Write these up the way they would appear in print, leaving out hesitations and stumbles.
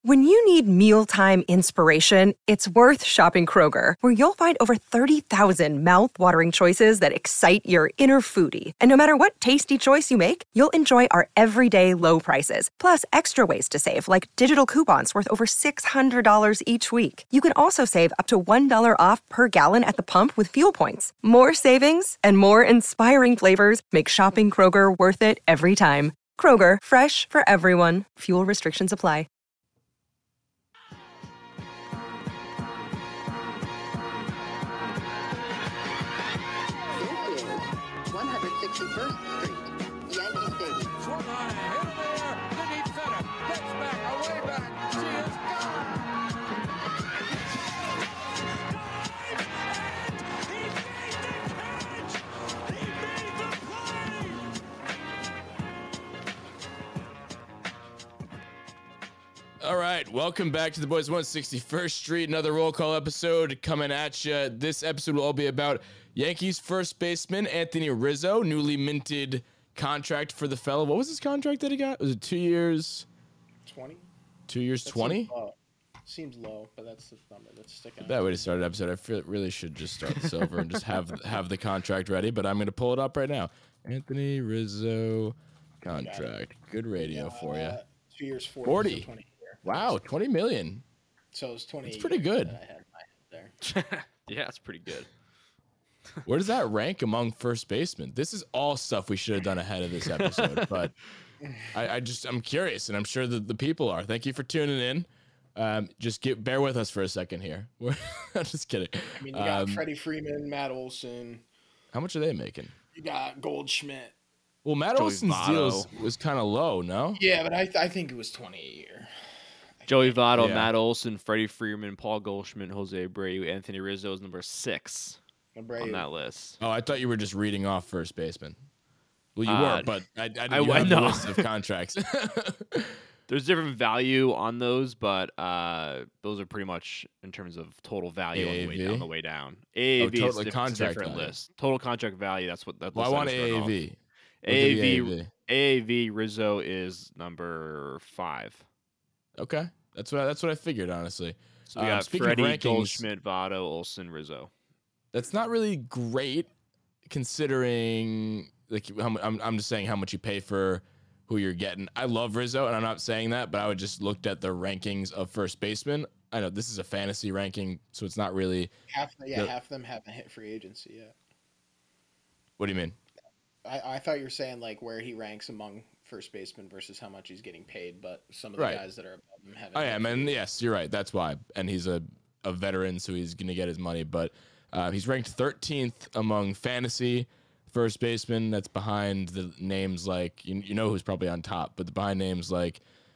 When you need mealtime inspiration, it's worth shopping Kroger, where you'll find over 30,000 mouth-watering choices that excite your inner foodie. And no matter what tasty choice you make, you'll enjoy our everyday low prices, plus extra ways to save, like digital coupons worth over $600 each week. You can also save up to $1 off per gallon at the pump with fuel points. More savings and more inspiring flavors make shopping Kroger worth it every time. Kroger, fresh for everyone. Fuel restrictions apply. 161st Street, Yankee Stadium. Swung on a hit in the air to deep center. Gets back, away back. She is gone. He made the catch. He made the play. All right, welcome back to the Boys 161st Street. Another roll call episode coming at you. This episode will all be about Yankees first baseman Anthony Rizzo, newly minted contract for the fellow. What was his contract that he got? Was it 2 years? 20? 2 years, 20? Seems low, but that's the number that's sticking out. That way to start an episode. I feel really should just start this over and just have the contract ready, but I'm going to pull it up right now. Anthony Rizzo contract. Good radio for you. 2 years, 40. 40. So 20 a year. Wow, 20 million. So it's 20. It's pretty good. I had in my head there. Yeah, it's pretty good. Where does that rank among first basemen? This is all stuff we should have done ahead of this episode, but I'm curious, and I'm sure that the people are. Thank you for tuning in. Bear with us for a second here. I'm just kidding. I mean, you got Freddie Freeman, Matt Olson. How much are they making? You got Goldschmidt. Well, Matt Joey Olson's Votto. deal was kind of low, no? Yeah, but I think it was 20 a year. Joey Votto, Yeah. Matt Olson, Freddie Freeman, Paul Goldschmidt, Jose Abreu, Anthony Rizzo is number 6 on that list. Oh, I thought you were just reading off first baseman. Well, you were, but I didn't have the no. list of contracts. There's different value on those, but those are pretty much in terms of total value on the way down. AAV total is it's a contract different value. list. Total contract value. That's what that. Well, I list want is written off. AAV. We'll give you AAV Rizzo is number 5. Okay, that's what I figured, honestly. So we got speaking of Freddie, rankings, Goldschmidt, Votto, Olson, Rizzo. that's not really great considering, like, I'm just saying how much you pay for who you're getting. I love Rizzo, and I'm not saying that, but I would just looked at the rankings of first baseman. I know this is a fantasy ranking, so it's not really. Half of them haven't hit free agency yet. What do you mean? I thought you were saying like where he ranks among first basemen versus how much he's getting paid, but some of the guys that are above him haven't. I am, and yes, you're right. That's why. And he's a veteran, so he's going to get his money. But he's ranked 13th among fantasy first basemen. That's behind the names like, you know who's probably on top, but behind names like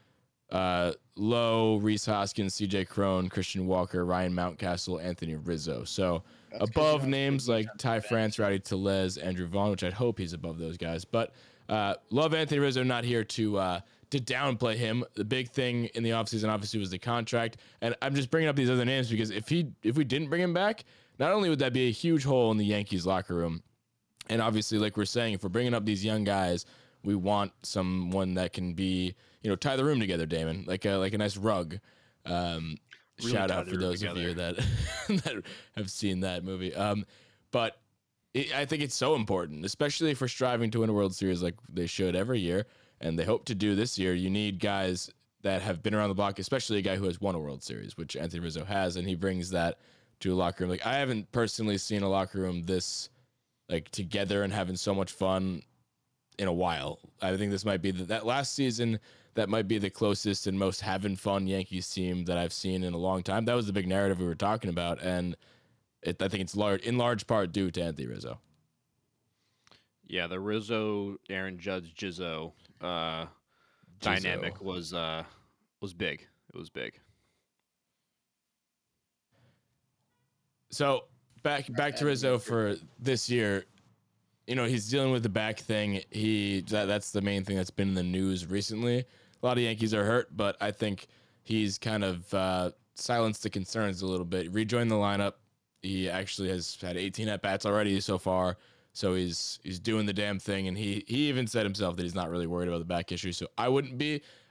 Lowe, Rhys Hoskins, CJ Cron, Christian Walker, Ryan Mountcastle, Anthony Rizzo. So That's above names like Ty France, Rowdy Tellez, Andrew Vaughn, which I'd hope he's above those guys. But love Anthony Rizzo, not here to downplay him. The big thing in the offseason obviously was the contract. And I'm just bringing up these other names because if we didn't bring him back, not only would that be a huge hole in the Yankees locker room, and obviously, like we're saying, if we're bringing up these young guys, we want someone that can be, tie the room together, Damon, like a nice rug. Shout out for those of you that that have seen that movie. But I think it's so important, especially if we're striving to win a World Series like they should every year, and they hope to do this year. You need guys that have been around the block, especially a guy who has won a World Series, which Anthony Rizzo has, and he brings that to a locker room. Like, I haven't personally seen a locker room this together and having so much fun in a while. I think this might be that last season. That might be the closest and most having fun Yankees team that I've seen in a long time. That was the big narrative we were talking about, and I think it's in large part due to Anthony Rizzo. Yeah, the Rizzo, Aaron Judge, Jizzo dynamic was big. It was big. So back to Rizzo for this year. He's dealing with the back thing. That's the main thing that's been in the news recently. A lot of Yankees are hurt, but I think he's kind of silenced the concerns a little bit. Rejoined the lineup. He actually has had 18 at-bats already so far, so he's doing the damn thing, and he even said himself that he's not really worried about the back issue, so I wouldn't be.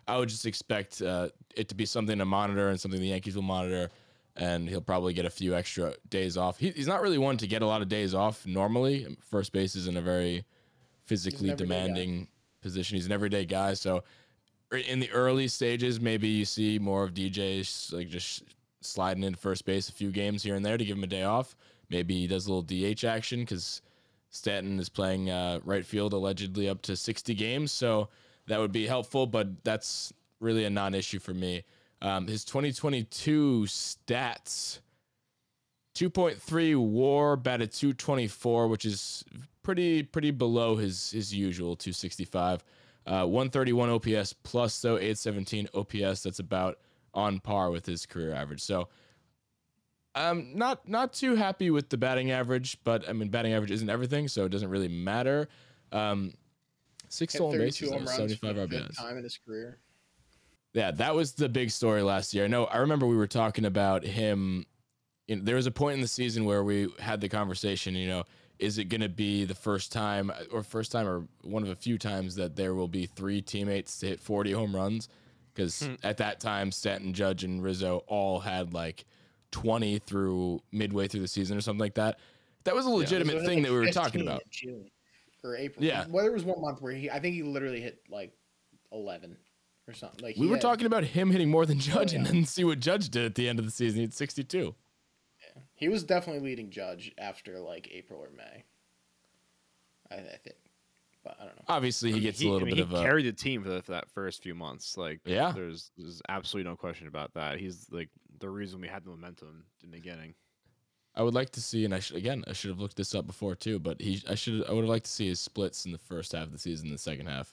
I would just expect it to be something to monitor and something the Yankees will monitor, and he'll probably get a few extra days off. He's not really one to get a lot of days off normally. First base is in a very physically demanding position. He's an everyday guy, so in the early stages, maybe you see more of DJs like just sliding in first base a few games here and there to give him a day off. Maybe he does a little DH action because Stanton is playing right field allegedly up to 60 games, so that would be helpful, but that's really a non-issue for me. His 2022 stats, 2.3 WAR, batted 224, which is pretty below his usual 265. 131 OPS plus, though, 817 OPS. That's about on par with his career average. So I'm not too happy with the batting average, but I mean, batting average isn't everything, so it doesn't really matter. 6 stolen bases, 75 RBIs. Time in his career. Yeah, that was the big story last year. No, I remember we were talking about him. There was a point in the season where we had the conversation, is it going to be the first time or one of a few times that there will be 3 teammates to hit 40 home runs? Because at that time, Stanton, Judge, and Rizzo all had like 20 through midway through the season or something like that. That was a legitimate thing that we were talking about. June or April. Yeah. Well, there was one month where I think he literally hit like 11 or something. Like we were talking about him hitting more than Judge, and then see what Judge did at the end of the season. He had 62. He was definitely leading Judge after like April or May. I think, but I don't know. Obviously, he gets a little bit of a. He carried the team for that first few months. Like, yeah, there's absolutely no question about that. He's like the reason we had the momentum in the beginning. I would like to see, and I should have looked this up before too, but I would have liked to see his splits in the first half of the season, the second half.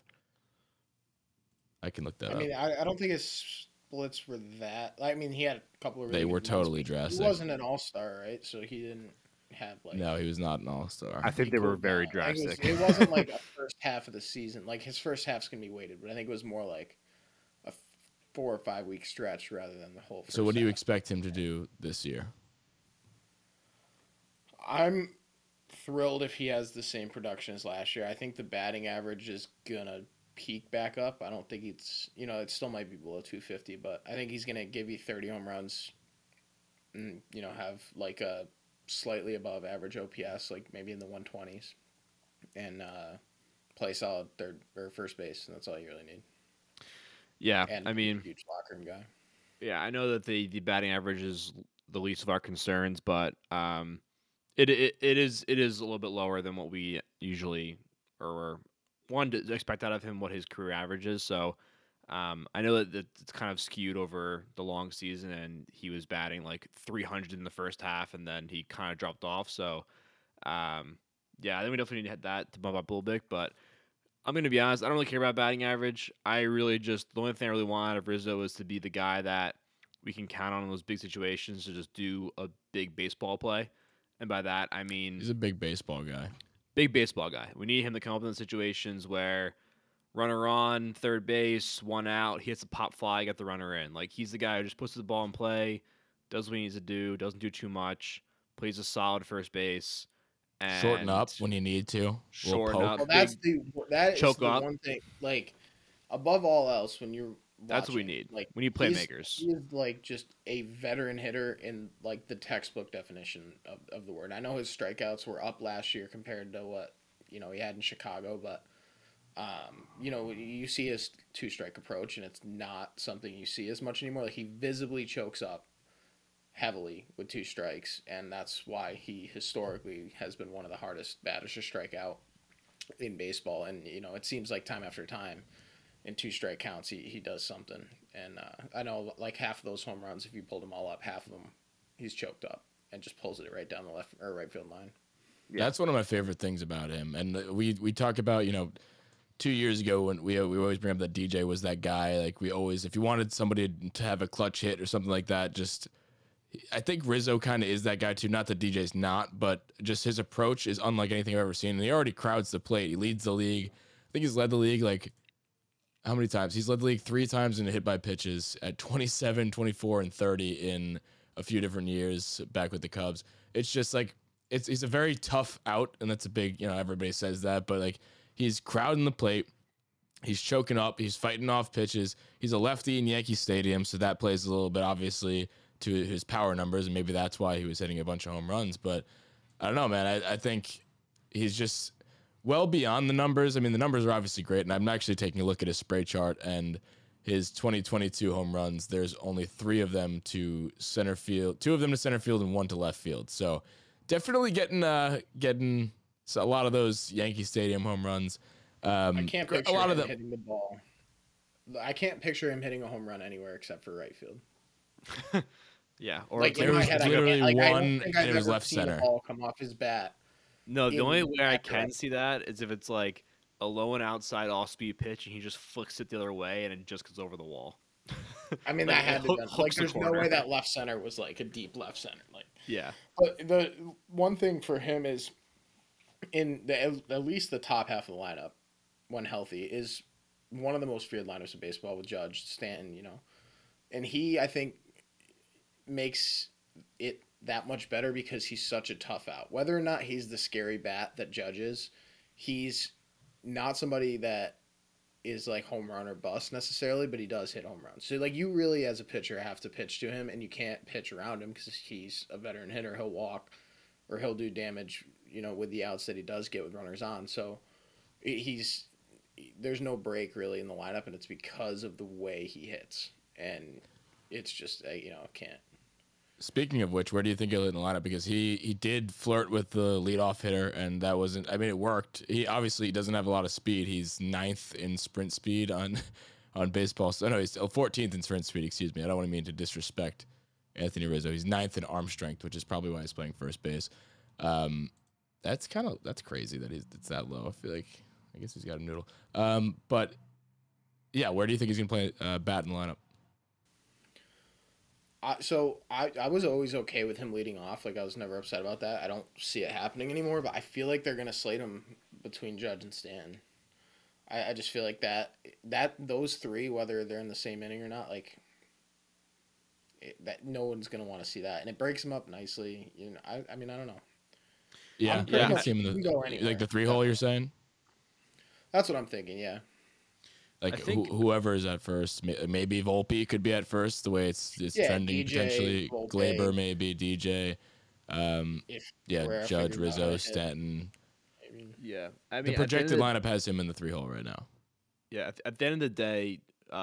I can look that up. I mean, I don't think his splits were that. I mean, he had a couple of. They were totally drastic. He wasn't an all-star, right? So he didn't have like. No, he was not an all-star. I think they were very drastic. It wasn't like a first half of the season. Like his first half's gonna be weighted, but I think it was more like a 4 or 5 week stretch rather than the whole. So what do you expect him to do this year? I'm thrilled if he has the same production as last year. I think the batting average is gonna peak back up. I don't think it's it still might be below 250, but I think he's gonna give you 30 home runs and have like a slightly above average OPS, like maybe in the 120s, and play solid third or first base, and that's all you really need. Yeah, and I mean, huge locker room guy. Yeah, I know that the batting average is the least of our concerns, but it is a little bit lower than what we usually or one to expect out of him, what his career average is. So I know that it's kind of skewed over the long season, and he was batting like 300 in the first half, and then he kind of dropped off. So yeah, I think we definitely need to hit that to bump up a little bit. But I'm going to be honest, I don't really care about batting average. The only thing I really want out of Rizzo is to be the guy that we can count on in those big situations to just do a big baseball play. And by that, I mean... He's a big baseball guy. Big baseball guy. We need him to come up in the situations where runner on, third base, 1 out, he hits a pop fly, get the runner in. Like, he's the guy who just puts the ball in play, does what he needs to do, doesn't do too much, plays a solid first base. And shorten up when you need to. Shorten up. Well, that is the one thing. Like, above all else, when you're that's what we need. Like, we need playmakers. He is like just a veteran hitter in like the textbook definition of the word. I know his strikeouts were up last year compared to what he had in Chicago, but you see his 2-strike approach, and it's not something you see as much anymore. Like, he visibly chokes up heavily with 2 strikes, and that's why he historically has been one of the hardest batters to strike out in baseball. And it seems like time after time, in 2-strike counts, he does something. And I know like half of those home runs, if you pulled them all up, half of them he's choked up and just pulls it right down the left or right field line. Yeah. That's one of my favorite things about him. And we talk about 2 years ago when we always bring up that DJ was that guy. Like, we always, if you wanted somebody to have a clutch hit or something like that, I think Rizzo kind of is that guy too. Not that DJ's not, but just his approach is unlike anything I've ever seen. And he already crowds the plate. He leads the league. I think he's led the league like how many times? He's led the league 3 times in hit by pitches at 27, 24, and 30 in a few different years back with the Cubs. It's just like he's a very tough out, and that's a big, everybody says that, but like he's crowding the plate. He's choking up. He's fighting off pitches. He's a lefty in Yankee Stadium, so that plays a little bit, obviously, to his power numbers, and maybe that's why he was hitting a bunch of home runs. But I don't know, man. I think he's just well beyond the numbers. I mean, the numbers are obviously great, and I'm actually taking a look at his spray chart, and his 2022 home runs, there's only 3 of them to center field, 2 of them to center field, and 1 to left field. So definitely getting a lot of those Yankee Stadium home runs. I can't picture a lot him of them hitting the ball. I can't picture him hitting a home run anywhere except for right field. Yeah, or Like it's in there my was head, literally I don't one, think and I've it was ever left seen center. a ball come off his bat. no. The only in way I that can direction. see that is if it's like a low and outside off speed pitch, and he just flicks it the other way, and it just goes over the wall. I mean, Like, that it had to be like. hooks the There's no corner. way that left center was like a deep left center. Like, Yeah, but the one thing for him is in at least the top half of the lineup, when healthy, is one of the most feared lineups of baseball with Judge, Stanton, and he, I think, makes it that much better because he's such a tough out. Whether or not he's the scary bat that Judge is, he's not somebody that is like home run or bust necessarily, but he does hit home runs. So like you really as a pitcher have to pitch to him, and you can't pitch around him because he's a veteran hitter. He'll walk or he'll do damage, with the outs that he does get with runners on. So there's no break really in the lineup, and it's because of the way he hits, and it's just can't. Speaking of which, where do you think he'll hit in the lineup? Because he did flirt with the leadoff hitter, and that wasn't. I mean, it worked. He obviously doesn't have a lot of speed. He's 9th in sprint speed on baseball. So no, he's 14th in sprint speed. Excuse me. I don't want to mean to disrespect Anthony Rizzo. He's 9th in arm strength, which is probably why he's playing first base. That's crazy that it's that low. I feel like I guess he's got a noodle. But yeah, where do you think he's gonna play bat in the lineup? So I was always okay with him leading off. Like I was never upset about that. I don't see it happening anymore. But I feel like they're gonna slate him between Judge and Stan. I just feel like that those 3, whether they're in the same inning or not, like that no one's gonna want to see that, and it breaks him up nicely. I mean I don't know. Yeah, I'm yeah. I pretty can see him in much- the you can go anywhere. like the 3-hole. You're saying? That's what I'm thinking. Yeah. Like I think- whoever is at first, maybe Volpe could be at first. The way it's Yeah, trending DJ, potentially. Volpe. Glaber maybe, DJ. If Yeah, Guerrero Judge, figures out how Rizzo, to hit. Stanton. I mean, yeah. I mean, The projected lineup has him in the 3-hole right now. Yeah, at the end of the day,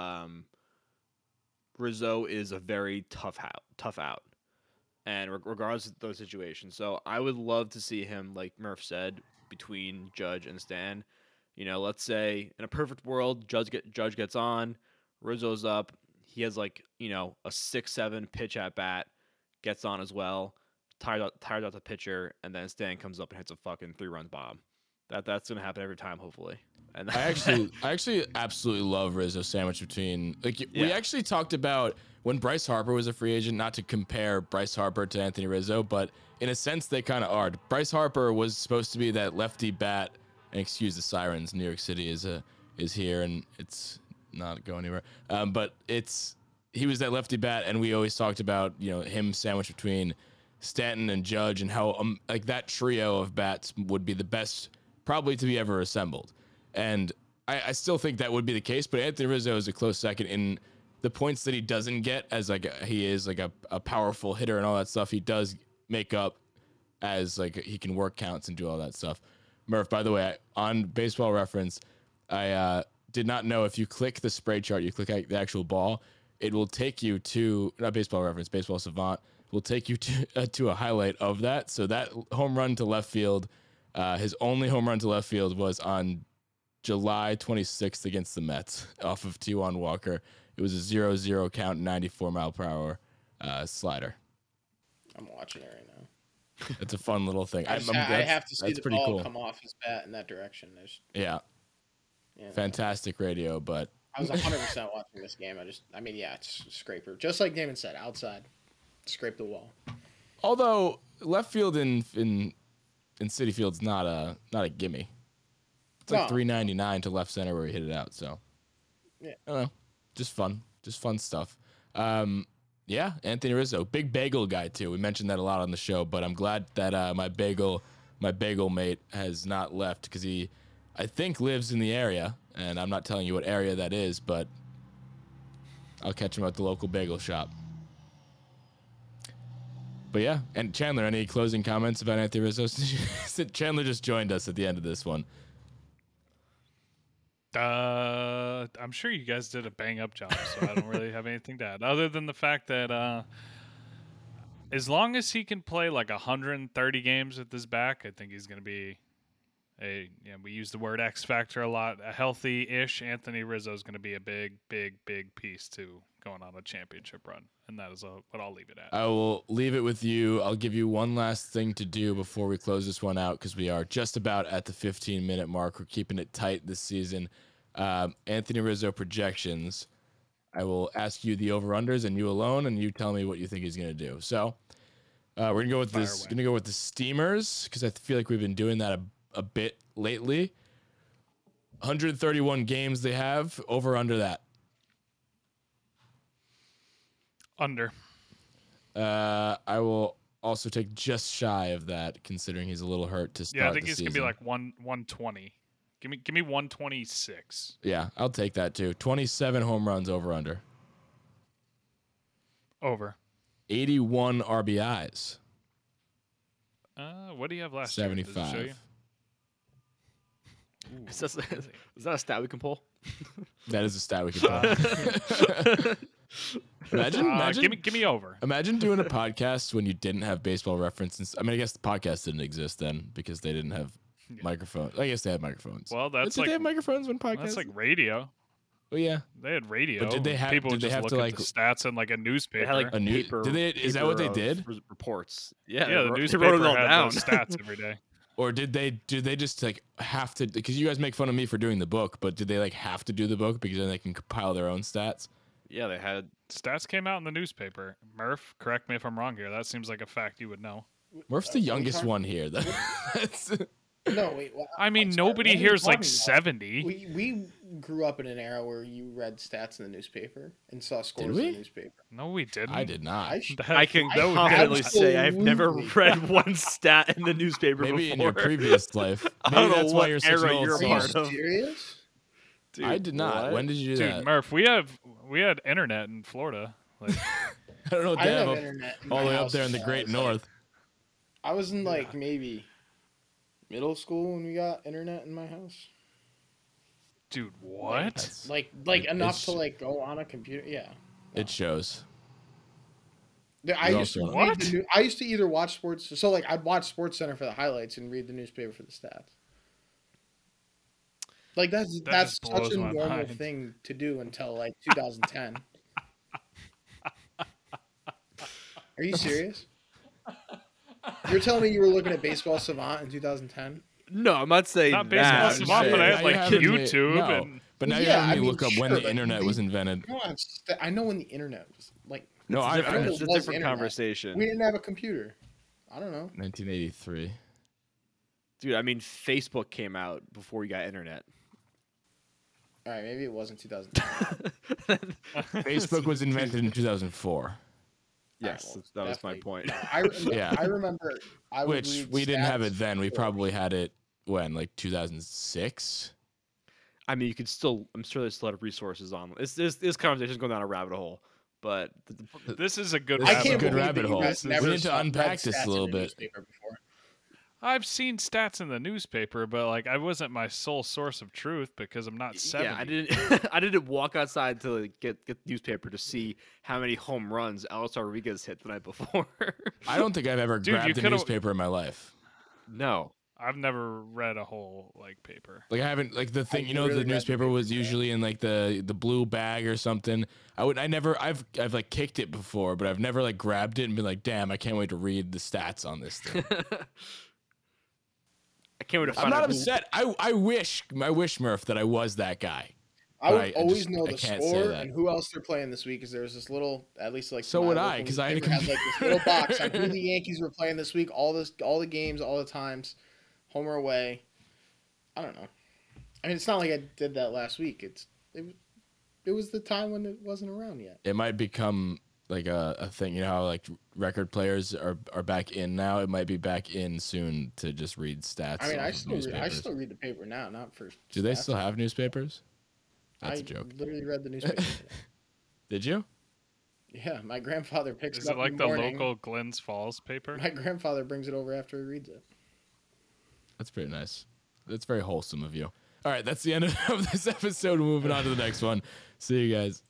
Rizzo is a very tough out, and regardless of those situations. So I would love to see him, like Murph said, between Judge and Stan. Let's say in a perfect world, Judge gets on, Rizzo's up. He has like a 6-7 pitch at bat, gets on as well, tires out the pitcher, and then Stan comes up and hits a fucking 3-run bomb. That's gonna happen every time, hopefully. And I actually absolutely love Rizzo sandwich between we Yeah. actually talked about when Bryce Harper was a free agent, not to compare Bryce Harper to Anthony Rizzo, but in a sense they kind of are. Bryce Harper was supposed to be that lefty bat, and excuse the sirens, New York City is here and it's not going anywhere. But he was that lefty bat, and we always talked about him sandwiched between Stanton and Judge, and how like that trio of bats would be the best probably to be ever assembled. And I still think that would be the case, but Anthony Rizzo is a close second in the points that he doesn't get as he is like a powerful hitter and all that stuff. He does make up as like he can work counts and do all that stuff. Murph, by the way, on Baseball Reference, I did not know if you click the spray chart, you click the actual ball, it will take you to, not Baseball Reference, Baseball Savant, will take you to a highlight of that. So that home run to left field, his only home run to left field was on July 26th against the Mets off of T1 Walker. It was a 0-0 count, 94-mile-per-hour slider. I'm watching it right now. It's a fun little thing. I have to see that's the pretty ball cool. come off his bat in that direction. Yeah, fantastic radio, but I was 100% watching this game. It's a scraper. Just like Damon said, outside, scrape the wall. although left field in Citi Field's not a gimme. It's like No. $3.99 to left center where he hit it out. So Yeah. I don't know, just fun stuff. Yeah, Anthony Rizzo, big bagel guy too. We mentioned that a lot on the show, but I'm glad that my bagel mate has not left because I think lives in the area, and I'm not telling you what area that is, but I'll catch him at the local bagel shop. But yeah, and Chandler, any closing comments about Anthony Rizzo? Chandler just joined us at the end of this one. I'm sure you guys did a bang up job, so I don't really have anything to add other than the fact that as long as he can play like 130 games with his back, I think he's going to be we use the word X factor a lot. A healthy-ish Anthony Rizzo is going to be a big piece to going on a championship run, and that is what I'll leave it at. I will leave it with you. I'll give you one last thing to do before we close this one out because we are just about at the 15-minute mark. We're keeping it tight this season. Anthony Rizzo projections. I will ask you the over-unders and you alone, and you tell me what you think he's going to do. So we're going to go with this. Going to go with the Steamers because I feel like we've been doing that a bit lately. 131 games they have. Over under that. Under. I will also take just shy of that, considering he's a little hurt to start. Yeah, I think the he's season. gonna be like 120. Give me 126. Yeah, I'll take that too. 27 home runs over under. Over. 81 RBIs. What do you have last 75. year? Does it show you? Is that a stat we can pull? That is a stat we can pull. Imagine. Give me over. Imagine doing a podcast when you didn't have Baseball Reference. I mean, I guess the podcast didn't exist then because they didn't have microphones. I guess they had microphones. Well, that's did like they have microphones when podcasts? that's like radio. Well, yeah. They had radio. But did they have? People Did they just have look to at like the stats in like a newspaper? They had like a new? paper. Did they? Is that what they paper did? of reports. Yeah, yeah, the they newspaper wrote it all had down. those stats every day. Or did they just like have to? Because you guys make fun of me for doing the book, but did they like have to do the book because then they can compile their own stats? Yeah, they had. Stats came out in the newspaper. Murph, correct me if I'm wrong here. That seems like a fact you would know. Murph's the youngest one here. No, wait. Well, I mean, I'm sorry, nobody what are you here is like talking about? 70. We grew up in an era where you read stats in the newspaper and saw scores we? in the newspaper. No, we didn't. I did not. I can No, confidently say I've never absolutely read one stat in the newspaper Maybe before. in your previous life. I Maybe don't know that's why what you're such an era old you're a Are you part soul. of. serious? Dude, I did not. what? When did you do Dude, that? Murph, we had internet in Florida. Like, I don't know. I didn't have Damn, internet in all my the way up house there in the until I Great was, like- North. I was in like maybe middle school when we got internet in my house. dude, what? That's- Like It's- enough to like go on a computer. Yeah. It shows. I You're used to also- read What? I used to either watch sports. So like I'd watch Sports Center for the highlights and read the newspaper for the stats. Like that's just such blows a my normal mind. thing to do until like 2010. Are you serious? You're telling me you were looking at Baseball Savant in 2010? No, I'm not saying Not that. Baseball Savant, I'm but I saying- had like Now you're having me- YouTube no, and But now Yeah, you're having I me mean, look up when sure, the but internet they- was invented. Come on, I know when the internet was like. No, It's a different, I it's a was different internet. conversation. We didn't have a computer. I don't know. 1983. Dude, I mean, Facebook came out before we got internet. All right, maybe it wasn't 2010. Facebook was invented in 2004, Yes, Alright, well, that was my definitely. point. No, Yeah. I remember. I would which read we didn't have it stats then. We for- probably had it when, like 2006. I mean, you could still. I'm sure there's a lot of resources on this conversation's going down a rabbit hole, but this is a good. This I is a can't good believe rabbit that you hole. guys We never need to saw unpack read this a stats in little the bit. newspaper before. I've seen stats in the newspaper, but like I wasn't my sole source of truth because I'm not 70. yeah, I didn't. I didn't walk outside to like, get the newspaper to see how many home runs Alex Rodriguez hit the night before. I don't think I've ever Dude, you grabbed a could've- newspaper in my life. No, I've never read a whole like paper. Like I haven't like the thing, you know, really the read the newspaper paper, was yeah. usually in like the blue bag or something. I've like kicked it before, but I've never like grabbed it and been like, damn, I can't wait to read the stats on this thing. I can't wait to I'm find not out. upset. I wish Murph that I was that guy. I would Right, I always just- know I the can't say score that. and who else they're playing this week. Because there was this little, at least like So my would local I, 'cause I had a newspaper had like this little box on who the Yankees were playing this week, all the games, all the times, home or away. I don't know. I mean, it's not like I did that last week. It was the time when it wasn't around yet. It might become like a thing. You know how like record players are back in now. It might be back in soon to just read stats. I mean, off I of still newspapers. read the paper now, not for. Do they stats. still have newspapers? That's I a joke. literally read the newspaper. today. Did you? Yeah, my grandfather picks Is it up it like in the the morning. local Glens Falls paper? My grandfather brings it over after he reads it. That's pretty nice. That's very wholesome of you. All right, that's the end of this episode. Moving on to the next one. See you guys.